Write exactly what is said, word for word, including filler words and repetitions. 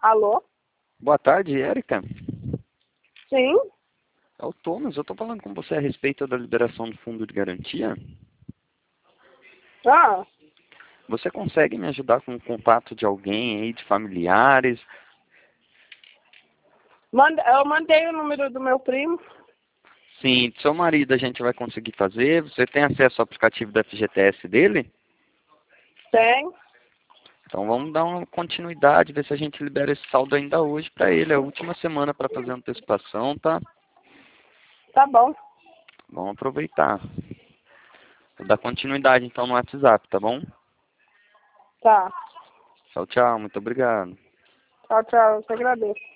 Alô? Boa tarde, Érica. Sim? É o Thomas, eu estou falando com você a respeito da liberação do fundo de garantia. Ah, Você consegue me ajudar com o contato de alguém aí, de familiares? manda, eu mandei o número do meu primo. Sim, do seu marido a gente vai conseguir fazer. Você tem acesso ao aplicativo da F G T S dele? Tem? Então vamos dar uma continuidade, ver se a gente libera esse saldo ainda hoje para ele. É a última semana para fazer a antecipação, tá? Tá bom. Vamos aproveitar. Vou dar continuidade então no WhatsApp, tá bom? Tá. Tchau, tchau. Muito obrigado. Tchau, tchau. Eu te agradeço.